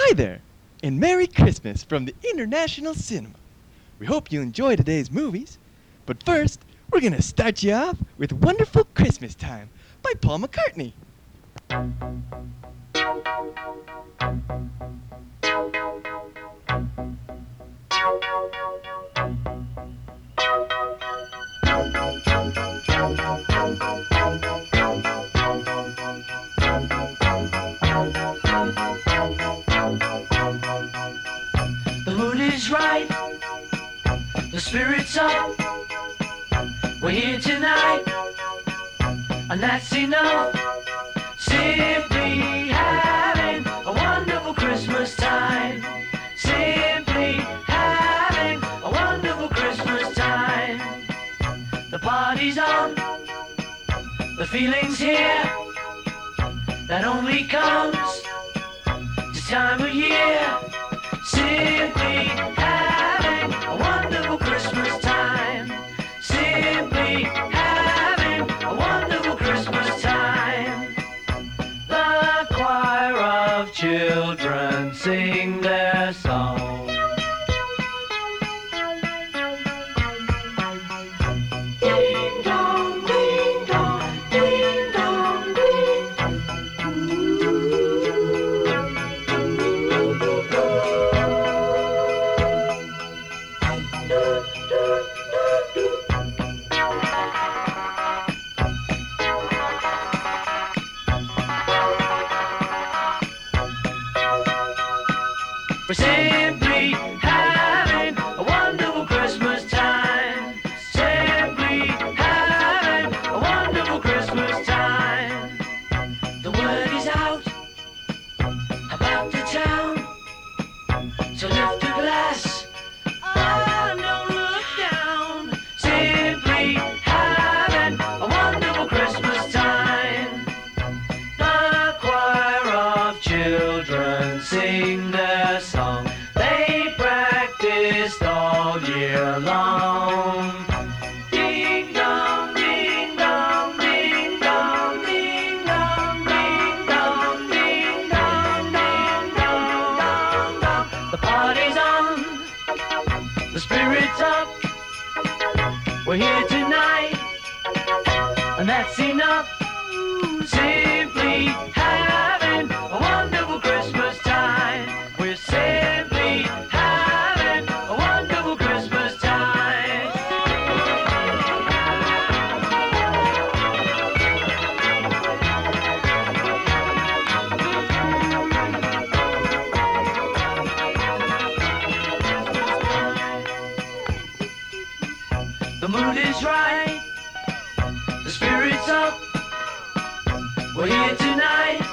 Hi there, and Merry Christmas from the International Cinema. We hope you enjoy today's movies, but first, we're gonna start you off with Wonderful Christmas Time by Paul McCartney. The mood is right, the spirit's up. We're here tonight, and that's enough. Simply having a wonderful Christmas time. Simply having a wonderful Christmas time. The party's on, the feeling's here. That only comes this time of year. Simply having a wonderful Christmas time. Simply having a wonderful Christmas time. The choir of children sing their song. Ding dong, ding dong, ding dong, ding. We're simply having a wonderful Christmas time. Simply having a wonderful Christmas time. The word is out about the town, so lift a glass and don't look down. Simply having a wonderful Christmas time. The choir of children sing their song. They practiced all year long. Ding dong, ding dong, ding dong, ding dong, ding dong, ding dong, dong, dong, dong, dong. The party's on, the spirit's up. We're here tonight, and that's enough. Simply having a wonderful Christmas time. We're simply having a wonderful Christmas time. The mood is right, the spirit's up. We're here tonight,